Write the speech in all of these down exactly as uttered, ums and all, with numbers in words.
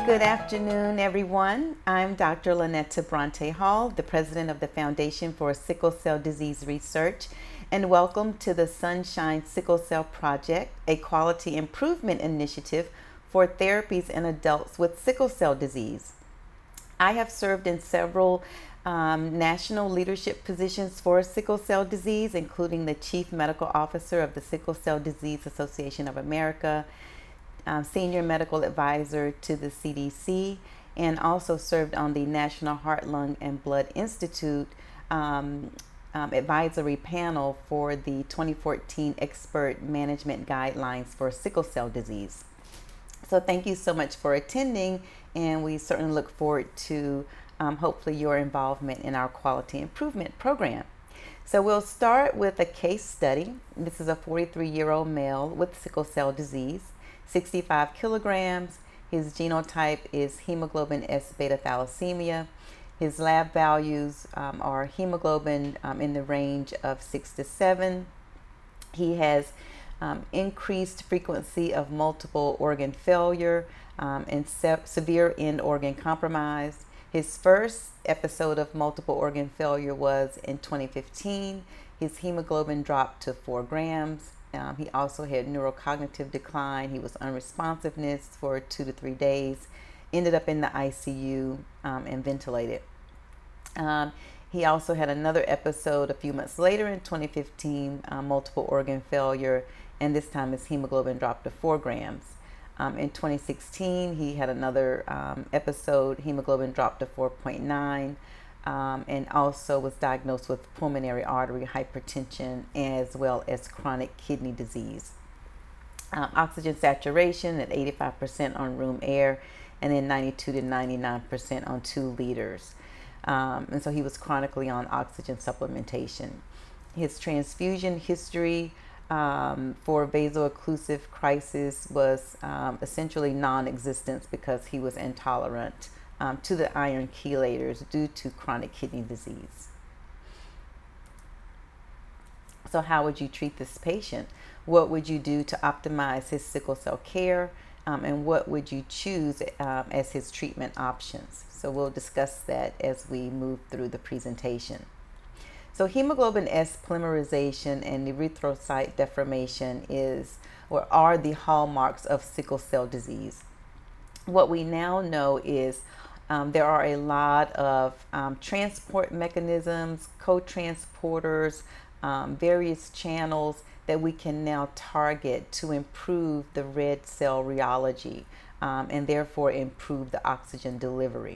Good afternoon, everyone. I'm Doctor Lynetta Bronte Hall, the president of the Foundation for Sickle Cell Disease Research, and welcome to the Sunshine Sickle Cell Project, a quality improvement initiative for therapies in adults with sickle cell disease. I have served in several um, national leadership positions for sickle cell disease, including the Chief Medical Officer of the Sickle Cell Disease Association of America, Um, senior medical advisor to the C D C, and also served on the National Heart, Lung, and Blood Institute um, um, advisory panel for the twenty fourteen Expert Management Guidelines for Sickle Cell Disease. So thank you so much for attending, and we certainly look forward to um, hopefully your involvement in our quality improvement program. So we'll start with a case study. This is a forty-three-year-old male with sickle cell disease, sixty-five kilograms. His genotype is hemoglobin S beta thalassemia. His lab values um, are hemoglobin um, in the range of six to seven. He has um, increased frequency of multiple organ failure um, and se severe end organ compromise. His first episode of multiple organ failure was in twenty fifteen. His hemoglobin dropped to four grams. Um, he also had neurocognitive decline. He was unresponsiveness for two to three days, ended up in the I C U um, and ventilated. Um, he also had another episode a few months later in twenty fifteen, uh, multiple organ failure, and this time his hemoglobin dropped to four grams. Um, in twenty sixteen, he had another um, episode, hemoglobin dropped to four point nine. Um, and also was diagnosed with pulmonary artery hypertension as well as chronic kidney disease. Um, oxygen saturation at eighty-five percent on room air, and then ninety-two to ninety-nine percent on two liters. Um, and so he was chronically on oxygen supplementation. His transfusion history um, for vaso-occlusive crisis was um, essentially non-existent because he was intolerant Um, to the iron chelators due to chronic kidney disease. So how would you treat this patient? What would you do to optimize his sickle cell care? Um, and what would you choose um, as his treatment options? So we'll discuss that as we move through the presentation. So hemoglobin S polymerization and erythrocyte deformation is or are the hallmarks of sickle cell disease. What we now know is Um, there are a lot of um, transport mechanisms, co-transporters, um, various channels that we can now target to improve the red cell rheology um, and therefore improve the oxygen delivery.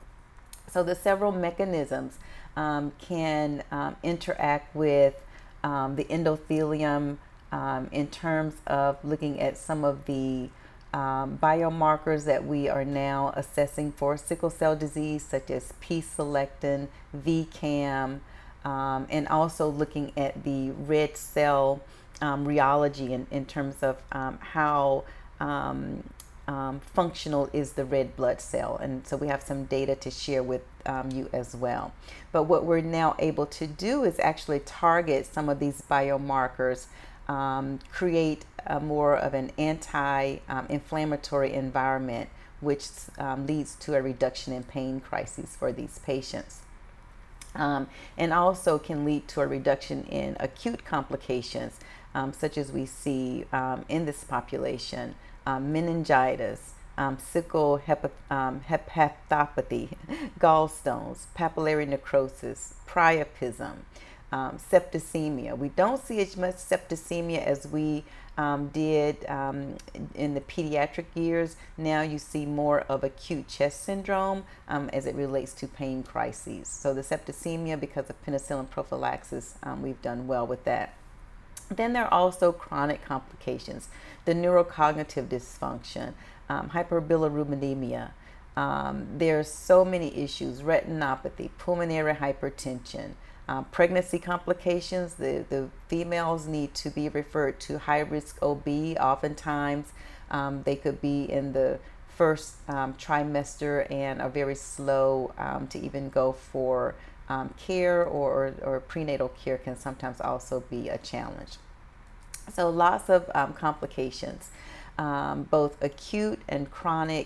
So the several mechanisms um, can um, interact with um, the endothelium um, in terms of looking at some of the Um, biomarkers that we are now assessing for sickle cell disease, such as P-selectin, V CAM, um, and also looking at the red cell um, rheology in, in terms of um, how um, um, functional is the red blood cell. And so we have some data to share with um, you as well. But what we're now able to do is actually target some of these biomarkers, um, create a more of an anti-inflammatory um, environment, which um, leads to a reduction in pain crises for these patients. Um, and also can lead to a reduction in acute complications, um, such as we see um, in this population, um, meningitis, um, sickle hepat um, hepatopathy, gallstones, papillary necrosis, priapism, um, septicemia. We don't see as much septicemia as we Um, did um, in the pediatric years. Now you see more of acute chest syndrome um, as it relates to pain crises. So the septicemia, because of penicillin prophylaxis, um, we've done well with that. Then there are also chronic complications, the neurocognitive dysfunction, um, hyperbilirubinemia. Um, there's so many issues, retinopathy, pulmonary hypertension, Um, pregnancy complications. The, the females need to be referred to high-risk O B. Oftentimes um, they could be in the first um, trimester and are very slow um, to even go for um, care, or, or prenatal care can sometimes also be a challenge. So lots of um, complications, um, both acute and chronic,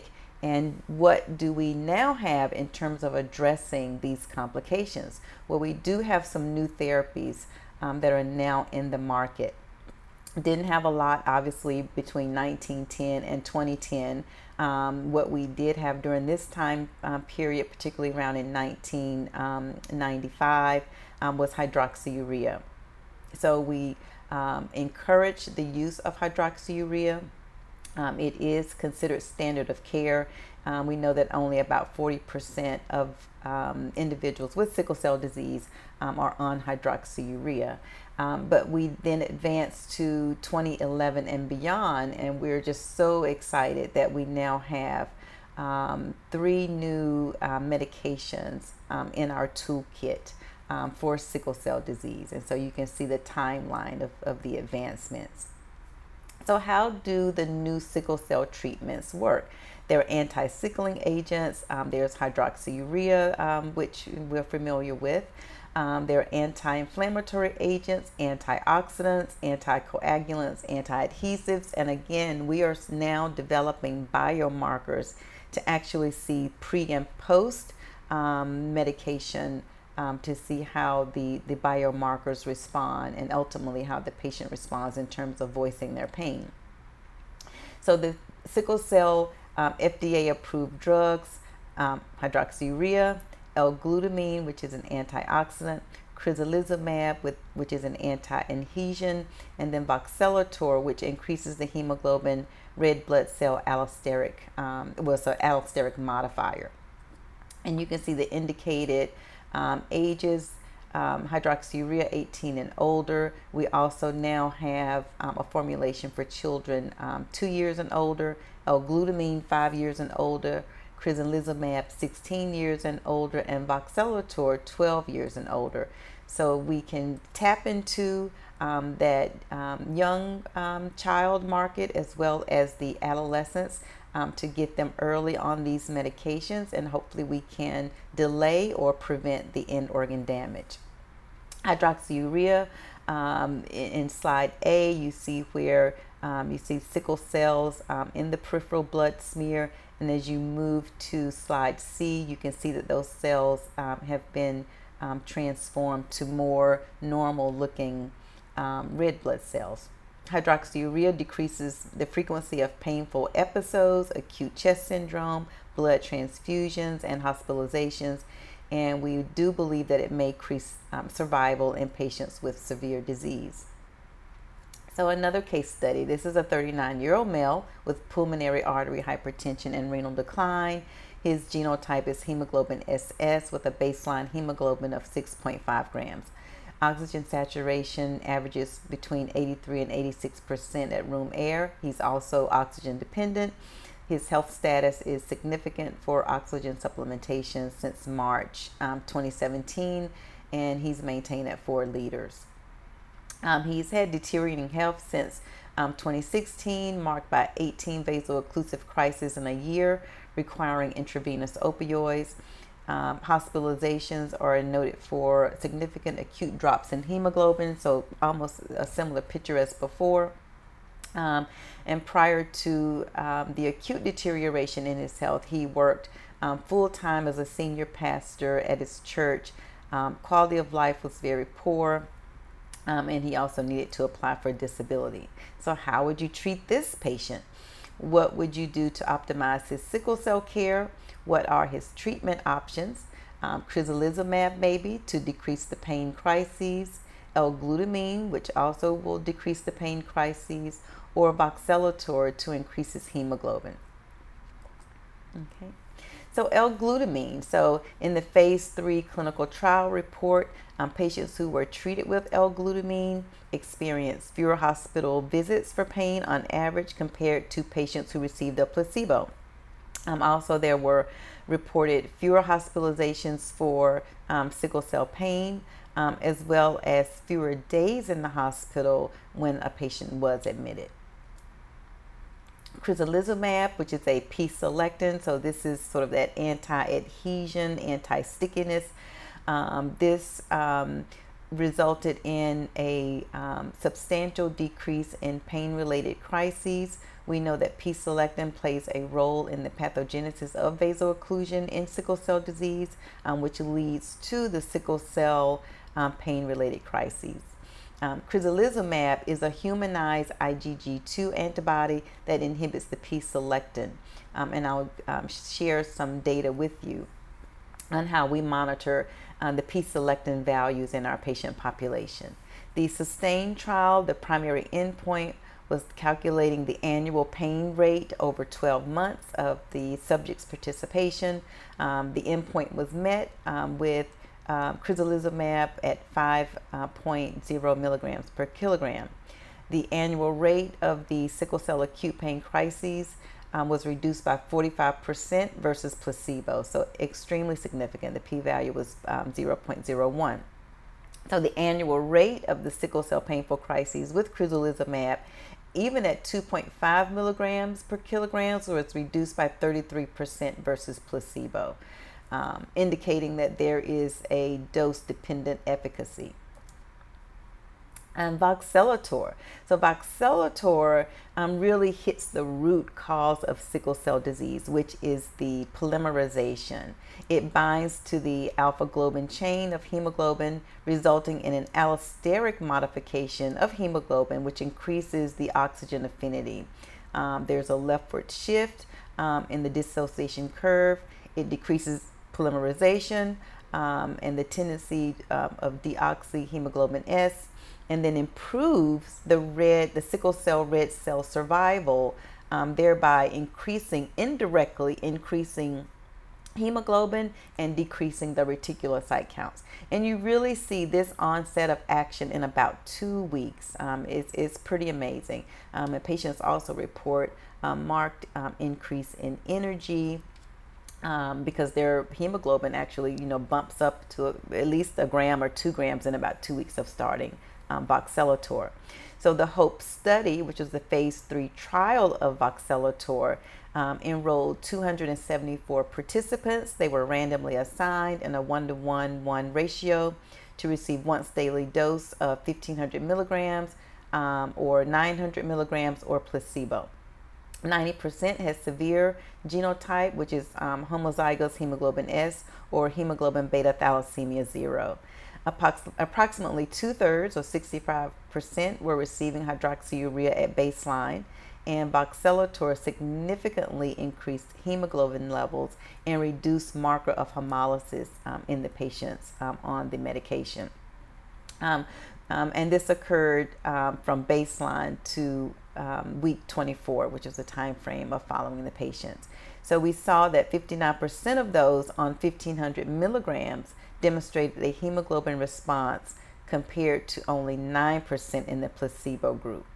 And what do we now have in terms of addressing these complications? Well, we do have some new therapies um, that are now in the market. Didn't have a lot, obviously, between nineteen ten and twenty ten. Um, what we did have during this time um, period, particularly around in nineteen ninety-five, um, was hydroxyurea. So we um, encourage the use of hydroxyurea. Um, it is considered standard of care. Um, we know that only about forty percent of um, individuals with sickle cell disease um, are on hydroxyurea. Um, but we then advanced to twenty eleven and beyond, and we're just so excited that we now have um, three new uh, medications um, in our toolkit um, for sickle cell disease. And so you can see the timeline of, of the advancements. So how do the new sickle cell treatments work? They're anti-sickling agents. Um, there's hydroxyurea, um, which we're familiar with. Um, they're anti-inflammatory agents, antioxidants, anticoagulants, anti-adhesives. And again, we are now developing biomarkers to actually see pre and post um, medication Um, to see how the, the biomarkers respond and ultimately how the patient responds in terms of voicing their pain. So the sickle cell um, F D A approved drugs, um, hydroxyurea, L-glutamine, which is an antioxidant, crizanlizumab, with, which is an anti-adhesion, and then voxelotor, which increases the hemoglobin red blood cell allosteric, um, well, so allosteric modifier. And you can see the indicated Um, ages, um, hydroxyurea eighteen and older. We also now have um, a formulation for children um, two years and older, L-glutamine five years and older, crizanlizumab sixteen years and older, and voxelotor twelve years and older. So we can tap into um, that um, young um, child market as well as the adolescents Um, to get them early on these medications, and hopefully we can delay or prevent the end organ damage. Hydroxyurea, um, in, in slide A, you see where um, you see sickle cells um, in the peripheral blood smear, and as you move to slide C, you can see that those cells um, have been um, transformed to more normal looking um, red blood cells. Hydroxyurea decreases the frequency of painful episodes, acute chest syndrome, blood transfusions, and hospitalizations. And we do believe that it may increase um, survival in patients with severe disease. So another case study, this is a thirty-nine-year-old male with pulmonary artery hypertension and renal decline. His genotype is hemoglobin S S with a baseline hemoglobin of six point five grams. Oxygen saturation averages between eighty-three and eighty-six percent at room air. He's also oxygen dependent. His health status is significant for oxygen supplementation since March um, twenty seventeen, and he's maintained at four liters. Um, he's had deteriorating health since um, twenty sixteen, marked by eighteen vaso-occlusive crises in a year, requiring intravenous opioids. Um, hospitalizations are noted for significant acute drops in hemoglobin, so almost a similar picture as before. Um, and prior to um, the acute deterioration in his health, he worked um, full-time as a senior pastor at his church. Um, quality of life was very poor, um, and he also needed to apply for disability. So how would you treat this patient? What would you do to optimize his sickle cell care? What are his treatment options? Um, crizanlizumab maybe to decrease the pain crises, L-glutamine, which also will decrease the pain crises, or voxelotor to increase his hemoglobin. Okay. So L-glutamine, so in the phase three clinical trial report, um, patients who were treated with L-glutamine experienced fewer hospital visits for pain on average compared to patients who received a placebo. Um, also, there were reported fewer hospitalizations for um, sickle cell pain, um, as well as fewer days in the hospital when a patient was admitted. Crizanlizumab, which is a P-selectin, so this is sort of that anti-adhesion, anti-stickiness. Um, this um, resulted in a um, substantial decrease in pain-related crises. We know that P-selectin plays a role in the pathogenesis of vaso-occlusion in sickle cell disease, um, which leads to the sickle cell um, pain-related crises. Um, crizolizumab is a humanized I G G two antibody that inhibits the P-selectin, um, and I'll um, share some data with you on how we monitor uh, the P-selectin values in our patient population. The SUSTAIN trial, the primary endpoint was calculating the annual pain rate over twelve months of the subject's participation. Um, the endpoint was met um, with um, crizolizumab at five point zero milligrams per kilogram. The annual rate of the sickle cell acute pain crises um, was reduced by forty-five percent versus placebo, so extremely significant. The p-value was um, zero point zero one. So the annual rate of the sickle cell painful crises with crizolizumab, even at two point five milligrams per kilogram, was reduced by thirty-three percent versus placebo, um, indicating that there is a dose-dependent efficacy. And voxelotor. So voxelotor um, really hits the root cause of sickle cell disease, which is the polymerization. It binds to the alpha globin chain of hemoglobin, resulting in an allosteric modification of hemoglobin, which increases the oxygen affinity. Um, there's a leftward shift um, in the dissociation curve. It decreases polymerization um, and the tendency uh, of deoxyhemoglobin S, and then improves the red, the sickle cell red cell survival, um, thereby increasing, indirectly increasing hemoglobin and decreasing the reticulocyte counts. And you really see this onset of action in about two weeks. Um, it's, it's pretty amazing. Um, and patients also report um, marked um, increase in energy, Um, because their hemoglobin actually, you know, bumps up to a, at least a gram or two grams in about two weeks of starting um, voxelotor. So the HOPE study, which was the phase three trial of voxelotor, um, enrolled two hundred seventy-four participants. They were randomly assigned in a one-to-one one ratio to receive once daily dose of fifteen hundred milligrams um, or nine hundred milligrams or placebo. ninety percent has severe genotype, which is um, homozygous hemoglobin S or hemoglobin beta thalassemia zero. Approx approximately two-thirds or sixty-five percent were receiving hydroxyurea at baseline, and voxelotor significantly increased hemoglobin levels and reduced marker of hemolysis um, in the patients um, on the medication. Um, um, and this occurred um, from baseline to um, week twenty-four, which is the time frame of following the patients. So we saw that fifty-nine percent of those on fifteen hundred milligrams demonstrated a hemoglobin response compared to only nine percent in the placebo group.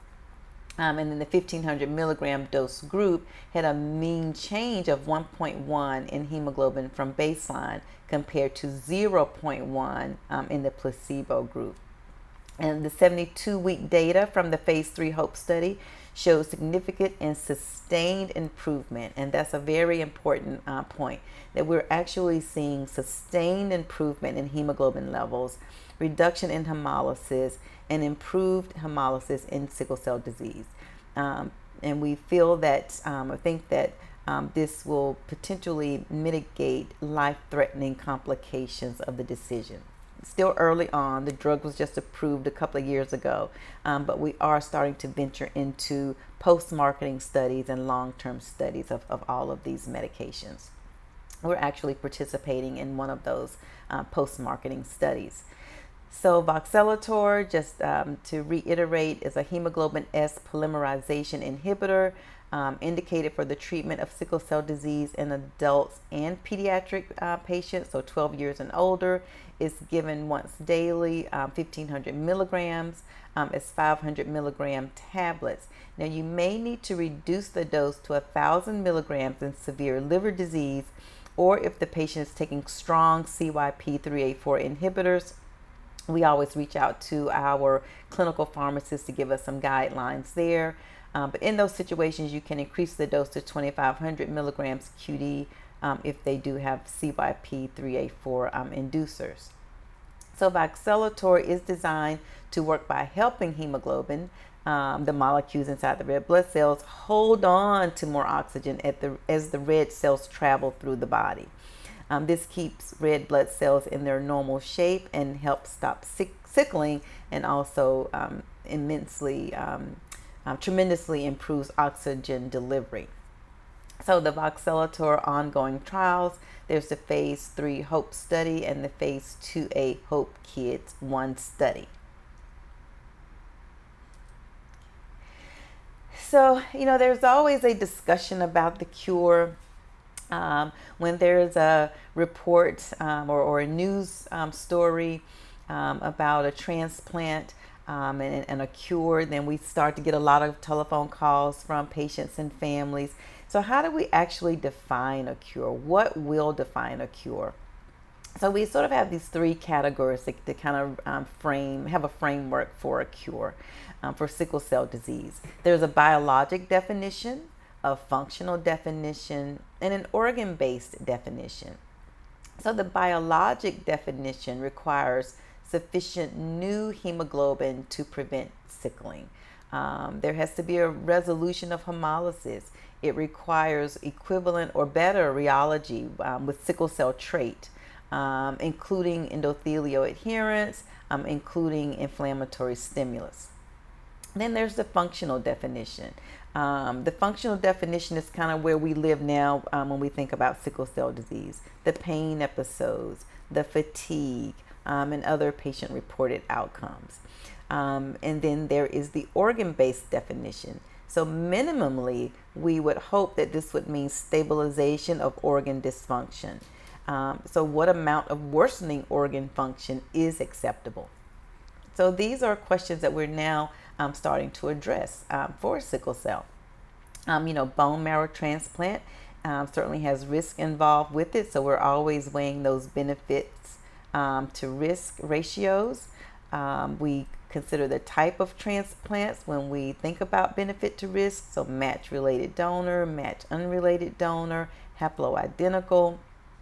Um, and then the fifteen hundred milligram dose group had a mean change of one point one in hemoglobin from baseline compared to zero point one um, in the placebo group. And the seventy-two week data from the phase three HOPE study shows significant and sustained improvement. And that's a very important uh, point, that we're actually seeing sustained improvement in hemoglobin levels, reduction in hemolysis, and improved hemolysis in sickle cell disease. Um, and we feel that, um, I think that um, this will potentially mitigate life-threatening complications of the decision. Still early on, the drug was just approved a couple of years ago, um, but we are starting to venture into post-marketing studies and long-term studies of, of all of these medications. We're actually participating in one of those uh, post-marketing studies. So voxelotor, just um, to reiterate, is a hemoglobin S polymerization inhibitor um, indicated for the treatment of sickle cell disease in adults and pediatric uh, patients, so twelve years and older. It's given once daily, um, fifteen hundred milligrams. Um, it's five hundred milligram tablets. Now you may need to reduce the dose to one thousand milligrams in severe liver disease, or if the patient is taking strong C Y P three A four inhibitors. We always reach out to our clinical pharmacist to give us some guidelines there. Um, but in those situations, you can increase the dose to twenty-five hundred milligrams Q D um, if they do have C Y P three A four um, inducers. So voxelotor is designed to work by helping hemoglobin, um, the molecules inside the red blood cells, hold on to more oxygen at the, as the red cells travel through the body. Um, this keeps red blood cells in their normal shape and helps stop sick, sickling, and also um, immensely, um, um, tremendously improves oxygen delivery. So the voxelotor ongoing trials, there's the phase three HOPE study and the phase two A HOPE Kids one study. So, you know, there's always a discussion about the cure. Um, when there's a report um, or, or a news um, story um, about a transplant um, and, and a cure, then we start to get a lot of telephone calls from patients and families. So how do we actually define a cure? What will define a cure? So we sort of have these three categories to, to kind of um, frame, have a framework for a cure um, for sickle cell disease. There's a biologic definition, a functional definition, and an organ-based definition. So the biologic definition requires sufficient new hemoglobin to prevent sickling. Um, there has to be a resolution of hemolysis. It requires equivalent or better rheology um, with sickle cell trait, um, including endothelial adherence, um, including inflammatory stimulus. Then there's the functional definition. Um, the functional definition is kind of where we live now um, when we think about sickle cell disease. The pain episodes, the fatigue, um, and other patient-reported outcomes. Um, and then there is the organ-based definition. So minimally, we would hope that this would mean stabilization of organ dysfunction. Um, so what amount of worsening organ function is acceptable? So these are questions that we're now um, starting to address um, for sickle cell. Um, you know, bone marrow transplant um, certainly has risk involved with it. So we're always weighing those benefits um, to risk ratios. Um, we consider the type of transplants when we think about benefit to risk. So match related donor, match unrelated donor, haploidentical.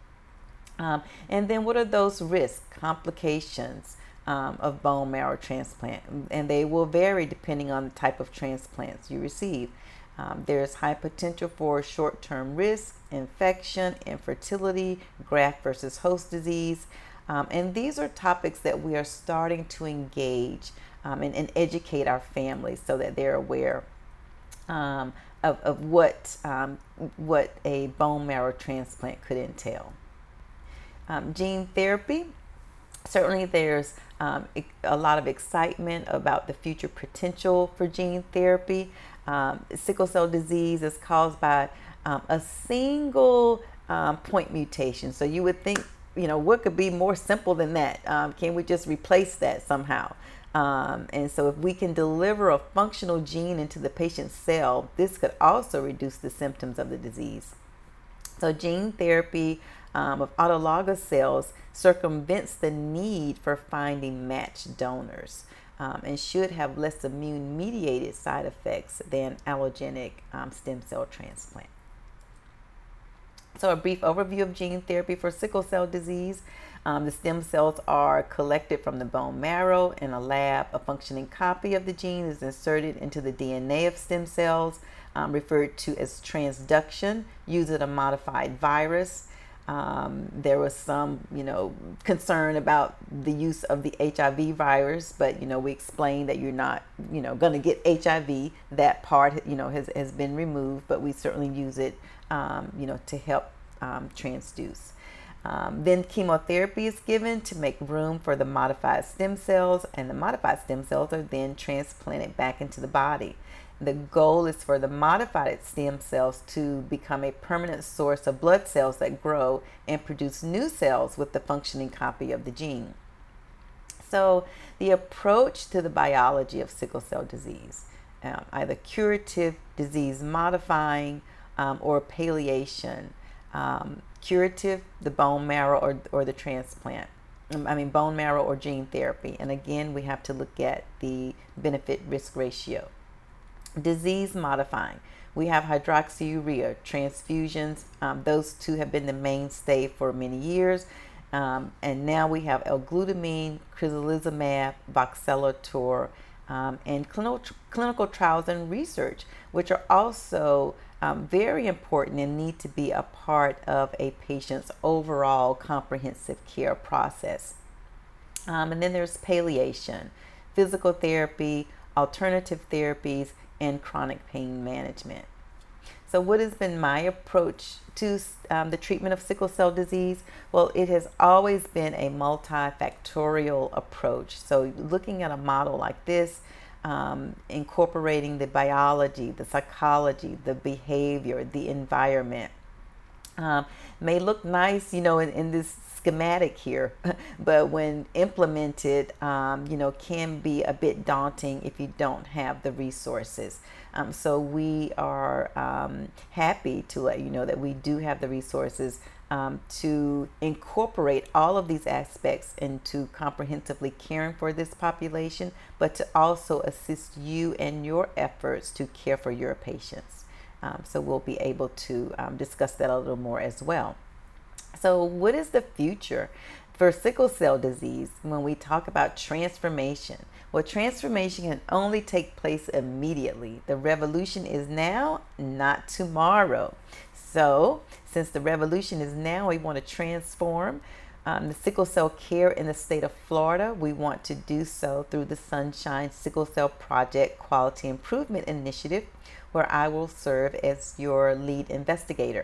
Um, and then what are those risks, complications um, of bone marrow transplant? And they will vary depending on the type of transplants you receive. Um, there's high potential for short-term risk, infection, infertility, graft versus host disease. Um, and these are topics that we are starting to engage um, and, and educate our families so that they're aware um, of, of what, um, what a bone marrow transplant could entail. Um, gene therapy, certainly there's um, a lot of excitement about the future potential for gene therapy. Um, sickle cell disease is caused by um, a single um, point mutation. So you would think, you know, what could be more simple than that? Um, can we just replace that somehow? Um, and so if we can deliver a functional gene into the patient's cell, this could also reduce the symptoms of the disease. So gene therapy um, of autologous cells circumvents the need for finding matched donors um, and should have less immune-mediated side effects than allogenic um, stem cell transplant. So a brief overview of gene therapy for sickle cell disease. Um, the stem cells are collected from the bone marrow in a lab. A functioning copy of the gene is inserted into the D N A of stem cells, um, referred to as transduction, using a modified virus. Um, there was some, you know, concern about the use of the H I V virus, but, you know, we explained that you're not, you know, going to get H I V. That part, you know, has, has been removed, but we certainly use it, um, you know, to help um, transduce. Um, then chemotherapy is given to make room for the modified stem cells, and the modified stem cells are then transplanted back into the body. The goal is for the modified stem cells to become a permanent source of blood cells that grow and produce new cells with the functioning copy of the gene. So the approach to the biology of sickle cell disease, um, either curative, disease modifying, um, or palliation. Um, curative, the bone marrow or, or the transplant. I mean bone marrow or gene therapy. And again, we have to look at the benefit risk ratio. Disease modifying, we have hydroxyurea, transfusions. Um, those two have been the mainstay for many years. Um, and now we have L-glutamine, crizolizumab, voxelotor, um, and clinical, clinical trials and research, which are also um, very important and need to be a part of a patient's overall comprehensive care process. Um, and then there's palliation, physical therapy, alternative therapies, and chronic pain management. So what has been my approach to um, the treatment of sickle cell disease? Well, it has always been a multifactorial approach. So looking at a model like this, um, incorporating the biology, the psychology, the behavior, the environment, um, may look nice, you know, in, in this schematic here, but when implemented, um, you know, can be a bit daunting if you don't have the resources. Um, so we are um, happy to let you know that we do have the resources um, to incorporate all of these aspects into comprehensively caring for this population, but to also assist you in your efforts to care for your patients. Um, so we'll be able to um, discuss that a little more as well. So what is the future for sickle cell disease when we talk about transformation? Well, transformation can only take place immediately. The revolution is now, not tomorrow. So since the revolution is now, we want to transform um, the sickle cell care in the state of Florida. We want to do so through the Sunshine Sickle Cell Project Quality Improvement Initiative, where I will serve as your lead investigator.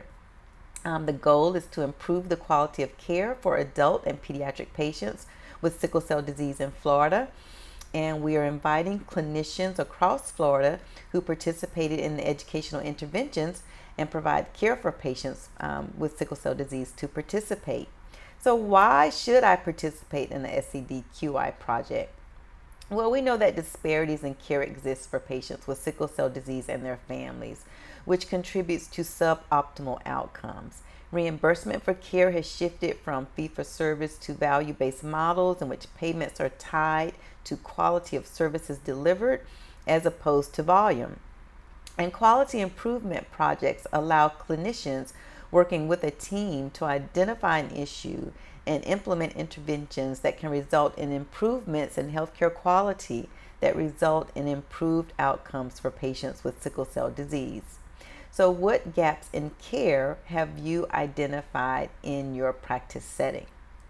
Um, the goal is to improve the quality of care for adult and pediatric patients with sickle cell disease in Florida. And we are inviting clinicians across Florida who participated in the educational interventions and provide care for patients um, with sickle cell disease to participate. So why should I participate in the S C D Q I project? Well, we know that disparities in care exist for patients with sickle cell disease and their families, which contributes to suboptimal outcomes. Reimbursement for care has shifted from fee-for-service to value-based models in which payments are tied to quality of services delivered as opposed to volume. And quality improvement projects allow clinicians working with a team to identify an issue and implement interventions that can result in improvements in healthcare quality that result in improved outcomes for patients with sickle cell disease. So what gaps in care have you identified in your practice setting?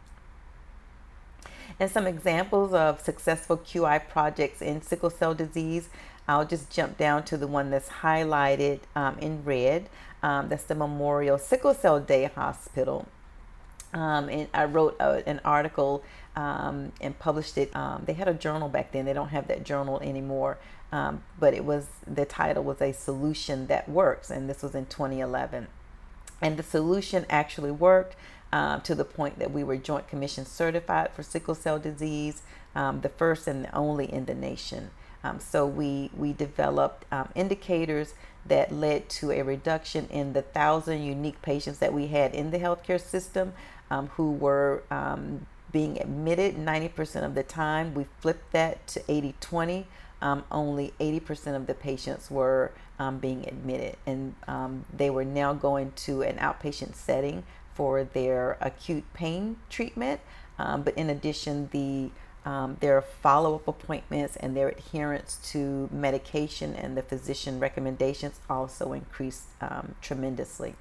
And some examples of successful Q I projects in sickle cell disease, I'll just jump down to the one that's highlighted um, in red. Um, that's the Memorial Sickle Cell Day Hospital. Um, and I wrote a, an article um, and published it. Um, they had a journal back then. They don't have that journal anymore. Um, but it was, the title was A Solution That Works, and this was in twenty eleven. And the solution actually worked uh, to the point that we were Joint Commission certified for sickle cell disease, um, the first and the only in the nation. Um, so we, we developed um, indicators that led to a reduction in the thousand unique patients that we had in the healthcare system um, who were um, being admitted ninety percent of the time. We flipped that to eighty twenty. Um, only eighty percent of the patients were um, being admitted, and um, they were now going to an outpatient setting for their acute pain treatment. Um, but in addition, the um, their follow-up appointments and their adherence to medication and the physician recommendations also increased um, tremendously.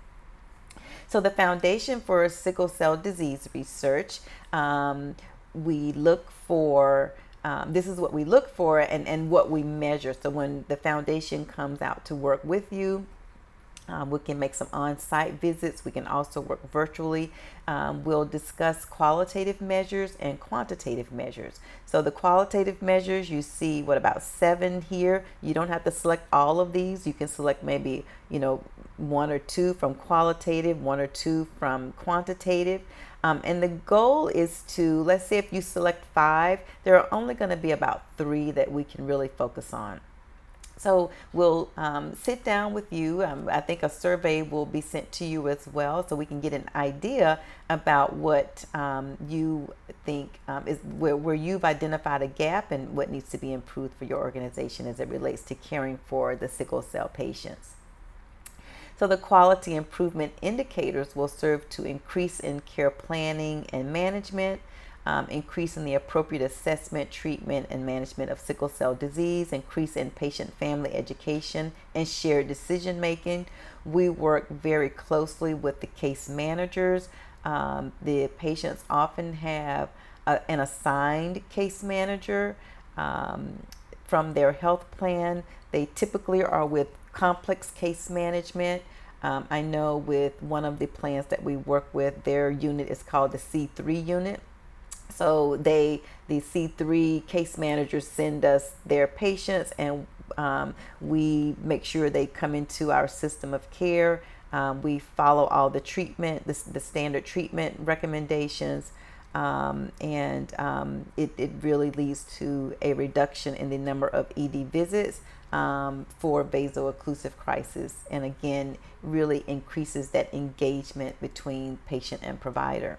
So the Foundation for Sickle Cell Disease Research, um, we look for Um, this is what we look for and, and what we measure. So when the foundation comes out to work with you, um, we can make some on-site visits. We can also work virtually. Um, we'll discuss qualitative measures and quantitative measures. So the qualitative measures, you see what, about seven here. You don't have to select all of these. You can select maybe, you know, one or two from qualitative, one or two from quantitative. Um, and the goal is to, let's say if you select five, there are only going to be about three that we can really focus on. So we'll um, sit down with you. Um, I think a survey will be sent to you as well, so we can get an idea about what um, you think um, is where, where you've identified a gap and what needs to be improved for your organization as it relates to caring for the sickle cell patients. So the quality improvement indicators will serve to increase in care planning and management, um, increase in the appropriate assessment, treatment, and management of sickle cell disease, increase in patient family education, and shared decision making. We work very closely with the case managers. Um, the patients often have a, an assigned case manager um, from their health plan. They typically are with complex case management. Um, I know with one of the plans that we work with, their unit is called the C three unit. So they, the C three case managers send us their patients, and um, we make sure they come into our system of care. Um, we follow all the treatment, the, the standard treatment recommendations, um, and um, it, it really leads to a reduction in the number of E D visits um, for vaso-occlusive crisis, and again, really increases that engagement between patient and provider.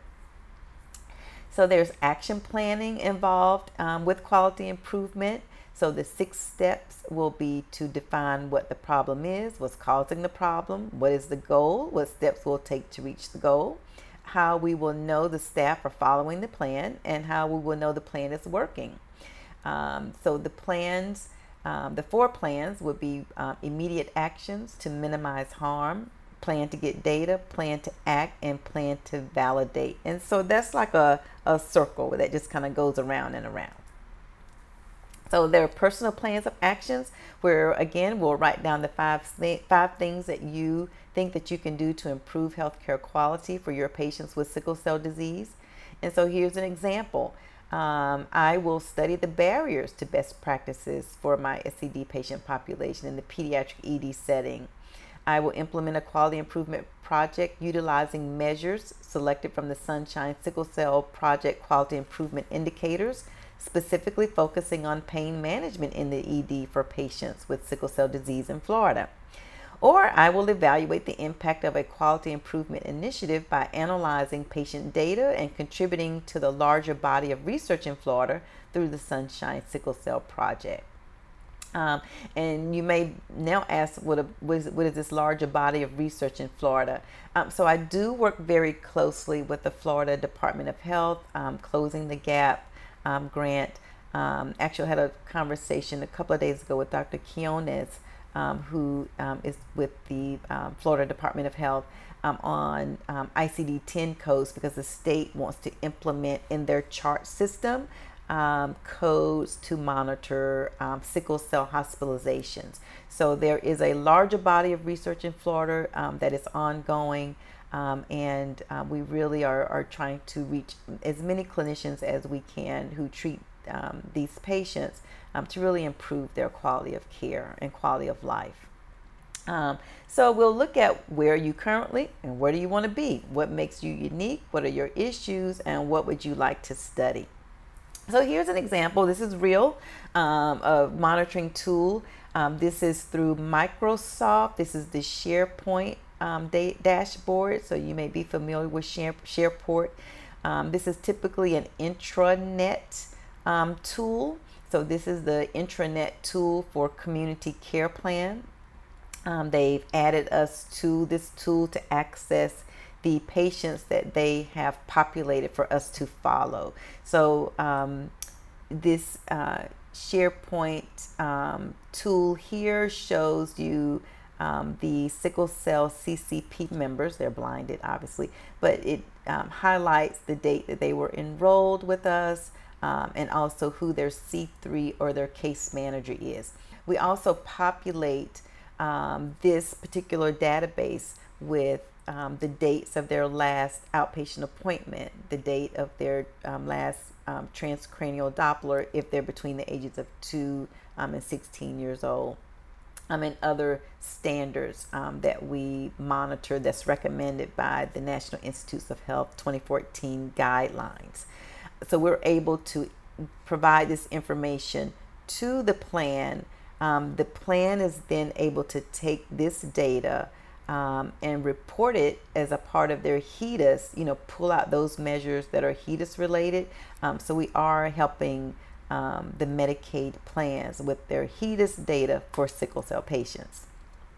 So there's action planning involved um, with quality improvement. So the six steps will be to define what the problem is, what's causing the problem, what is the goal, what steps we'll take to reach the goal, how we will know the staff are following the plan, and how we will know the plan is working. Um, so the plans, um, the four plans would be um, immediate actions to minimize harm, plan to get data, plan to act, and plan to validate. And so that's like a, a circle that just kind of goes around and around. So there are personal plans of actions where, again, we'll write down the five, five things that you think that you can do to improve healthcare quality for your patients with sickle cell disease. And so here's an example. Um, I will study the barriers to best practices for my S C D patient population in the pediatric E D setting. I will implement a quality improvement project utilizing measures selected from the Sunshine Sickle Cell Project Quality Improvement Indicators, specifically focusing on pain management in the E D for patients with sickle cell disease in Florida. Or I will evaluate the impact of a quality improvement initiative by analyzing patient data and contributing to the larger body of research in Florida through the Sunshine Sickle Cell Project. Um, and you may now ask, what, a, what, is, what is this larger body of research in Florida? Um, so I do work very closely with the Florida Department of Health, um, Closing the Gap um, grant. Um, actually, I had a conversation a couple of days ago with Doctor Quiones, um, who um, is with the um, Florida Department of Health um, on um, I C D ten codes, because the state wants to implement in their chart system Um, codes to monitor um, sickle cell hospitalizations. So there is a larger body of research in Florida um, that is ongoing, um, and uh, we really are, are trying to reach as many clinicians as we can who treat um, these patients um, to really improve their quality of care and quality of life. Um, so we'll look at where you currently and where do you want to be, what makes you unique, what are your issues, and what would you like to study. So here's an example. This is real, um, a monitoring tool. Um, this is through Microsoft. This is the SharePoint um, da dashboard. So you may be familiar with Share SharePoint. Um, this is typically an intranet um, tool. So this is the intranet tool for community care plan. Um, they've added us to this tool to access the patients that they have populated for us to follow. So um, this uh, SharePoint um, tool here shows you um, the sickle cell C C P members. They're blinded, obviously, but it um, highlights the date that they were enrolled with us, um, and also who their C three or their case manager is. We also populate um, this particular database with Um, the dates of their last outpatient appointment, the date of their um, last um, transcranial Doppler if they're between the ages of two um, and sixteen years old, um, and other standards um, that we monitor that's recommended by the National Institutes of Health twenty fourteen guidelines. So we're able to provide this information to the plan. Um, the plan is then able to take this data Um, and report it as a part of their HEDIS, you know, pull out those measures that are HEDIS related. Um, so we are helping um, the Medicaid plans with their HEDIS data for sickle cell patients.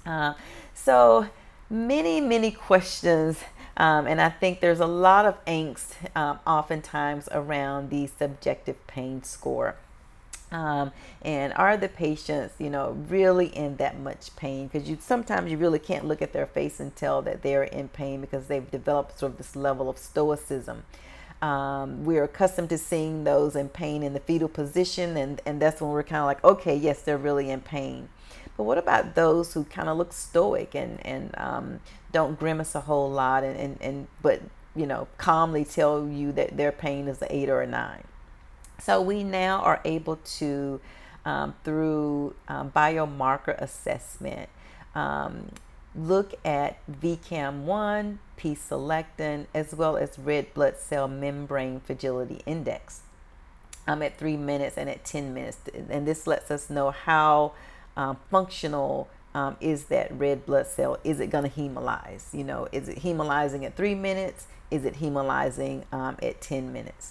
Uh, so many, many questions. Um, and I think there's a lot of angst um, oftentimes around the subjective pain score. Um, and are the patients, you know, really in that much pain? Because you sometimes you really can't look at their face and tell that they're in pain because they've developed sort of this level of stoicism. Um, we're accustomed to seeing those in pain in the fetal position, and, and that's when we're kind of like, okay, yes, they're really in pain. But what about those who kind of look stoic and, and um, don't grimace a whole lot and, and, and but, you know, calmly tell you that their pain is an eight or a nine? So we now are able to, um, through um, biomarker assessment, um, look at V C A M one, P-selectin, as well as red blood cell membrane fragility index um, at three minutes and at ten minutes. And this lets us know how um, functional um, is that red blood cell. Is it going to hemolyze? You know, is it hemolyzing at three minutes? Is it hemolyzing um, at ten minutes?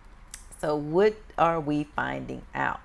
So what are we finding out?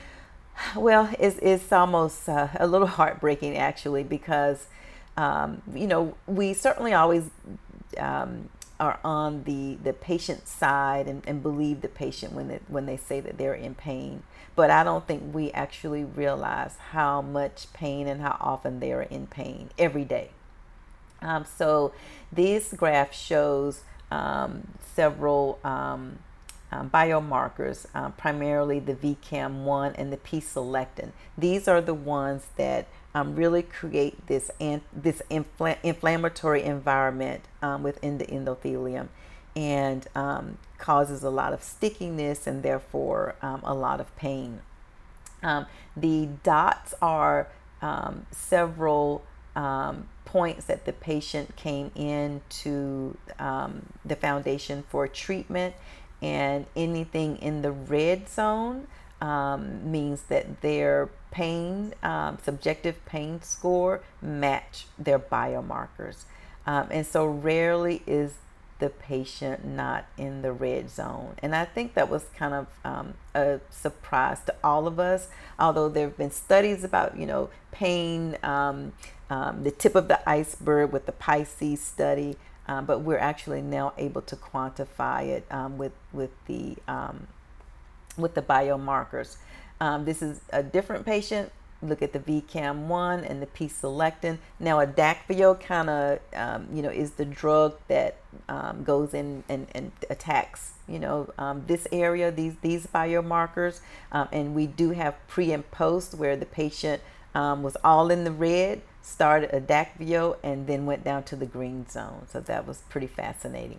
Well, it's, it's almost uh, a little heartbreaking, actually, because, um, you know, we certainly always um, are on the, the patient side and, and believe the patient when they, when they say that they're in pain. But I don't think we actually realize how much pain and how often they are in pain every day. Um, so this graph shows um, several um, Um, biomarkers, um, primarily the V C A M one and the P-selectin. These are the ones that um, really create this an this infl inflammatory environment um, within the endothelium, and um, causes a lot of stickiness and therefore um, a lot of pain. Um, the dots are um, several um, points that the patient came in to um, the foundation for treatment. And anything in the red zone um, means that their pain, um, subjective pain score match their biomarkers. Um, and so rarely is the patient not in the red zone. And I think that was kind of um, a surprise to all of us, although there have been studies about, you know, pain, um, um, the tip of the iceberg with the Pisces study. Um, but we're actually now able to quantify it um, with with the um, with the biomarkers. Um, this is a different patient. Look at the V C A M one and the P-selectin. Now, Adakveo kind of um, you know is the drug that um, goes in and, and attacks you know um, this area, these these biomarkers, um, and we do have pre and post where the patient um, was all in the red, started Adakveo, and then went down to the green zone. So that was pretty fascinating.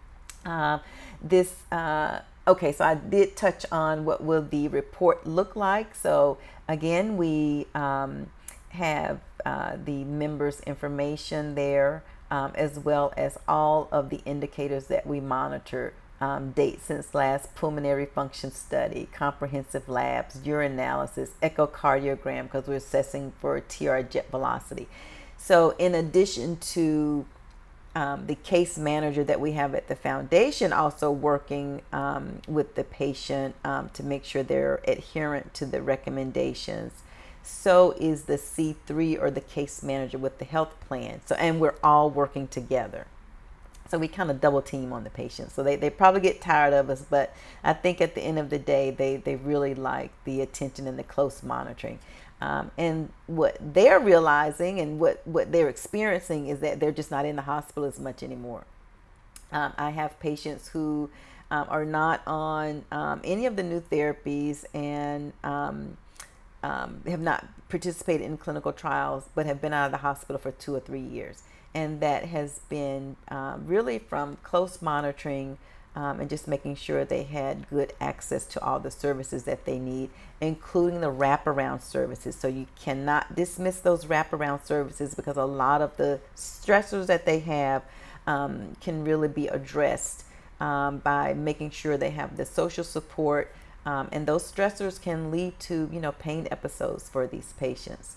Uh, this, uh, okay, so I did touch on what will the report look like. So again, we um, have uh, the members' information there, um, as well as all of the indicators that we monitor. Um, date since last pulmonary function study, comprehensive labs, urinalysis, echocardiogram, because we're assessing for T R jet velocity. So in addition to um, the case manager that we have at the foundation also working um, with the patient um, to make sure they're adherent to the recommendations, so is the C three or the case manager with the health plan. So, and we're all working together. So we kind of double team on the patients. So they, they probably get tired of us, but I think at the end of the day, they, they really like the attention and the close monitoring. Um, and what they're realizing and what, what they're experiencing is that they're just not in the hospital as much anymore. Um, I have patients who um, are not on um, any of the new therapies and um, um, have not participated in clinical trials, but have been out of the hospital for two or three years. And that has been um, really from close monitoring um, and just making sure they had good access to all the services that they need, including the wraparound services. So you cannot dismiss those wraparound services because a lot of the stressors that they have um, can really be addressed um, by making sure they have the social support. Um, and those stressors can lead to, you know, pain episodes for these patients.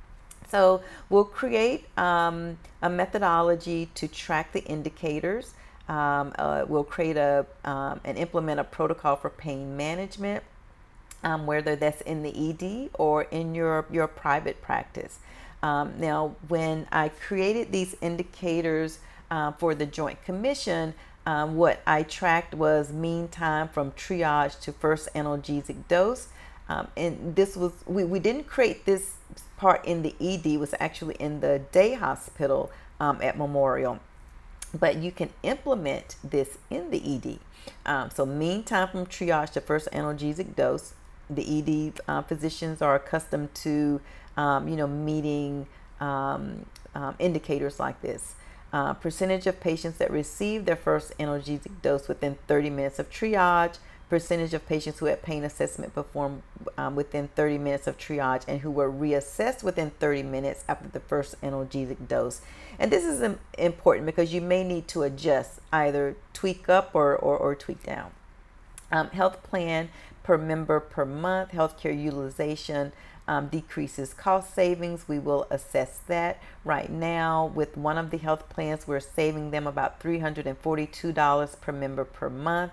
So we'll create um, a methodology to track the indicators. Um, uh, we'll create a um, and implement a protocol for pain management, um, whether that's in the E D or in your your private practice. Um, now, when I created these indicators uh, for the Joint Commission, um, what I tracked was mean time from triage to first analgesic dose. Um, and this was, we, we didn't create this part in the E D, it was actually in the day hospital um, at Memorial. But you can implement this in the E D. Um, so mean time from triage to first analgesic dose. The E D uh, physicians are accustomed to, um, you know, meeting um, um, indicators like this. Uh, percentage of patients that received their first analgesic dose within thirty minutes of triage, percentage of patients who had pain assessment performed um, within thirty minutes of triage and who were reassessed within thirty minutes after the first analgesic dose. And this is important because you may need to adjust, either tweak up or, or, or tweak down. Um, health plan per member per month, healthcare utilization um, decreases cost savings. We will assess that. Right now, with one of the health plans, we're saving them about three hundred forty-two dollars per member per month.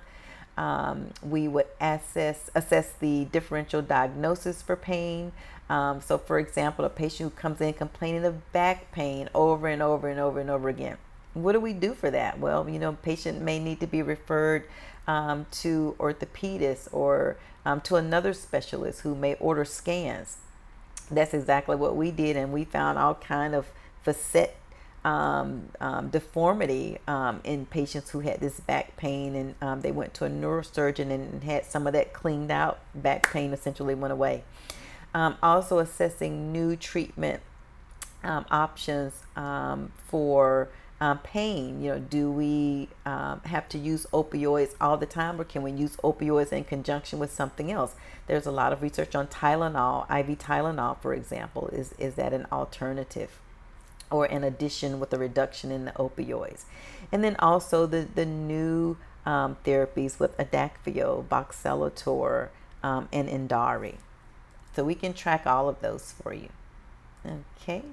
Um, we would assess, assess the differential diagnosis for pain. Um, so, for example, a patient who comes in complaining of back pain over and over and over and over again. What do we do for that? Well, you know, patient may need to be referred um, to orthopedist or um, to another specialist who may order scans. That's exactly what we did, and we found all kind of facet um, um, deformity um, in patients who had this back pain, and um, they went to a neurosurgeon and had some of that cleaned out. Back pain essentially went away. Um, also assessing new treatment um, options um, for Um, pain. You know, do we um, have to use opioids all the time, or can we use opioids in conjunction with something else? There's a lot of research on Tylenol, I V Tylenol, for example. Is, is that an alternative or an addition with a reduction in the opioids? And then also the, the new um, therapies with Adakveo, Voxelotor, um, and Endari. So we can track all of those for you. Okay.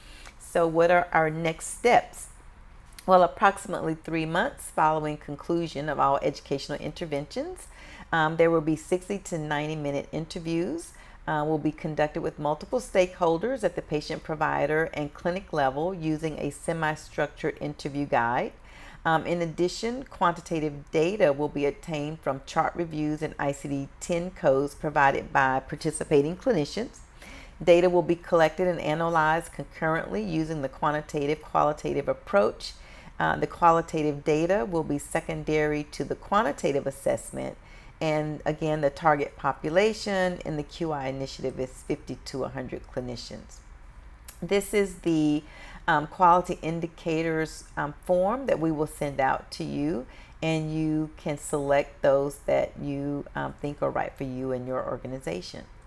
So what are our next steps? Well, approximately three months following conclusion of all educational interventions, um, there will be sixty to ninety minute interviews. Uh, will be conducted with multiple stakeholders at the patient, provider, and clinic level using a semi-structured interview guide. Um, in addition, quantitative data will be obtained from chart reviews and I C D ten codes provided by participating clinicians. Data will be collected and analyzed concurrently using the quantitative qualitative approach. Uh, the qualitative data will be secondary to the quantitative assessment. And again, the target population in the Q I initiative is fifty to one hundred clinicians. This is the um, quality indicators um, form that we will send out to you, and you can select those that you um, think are right for you and your organization.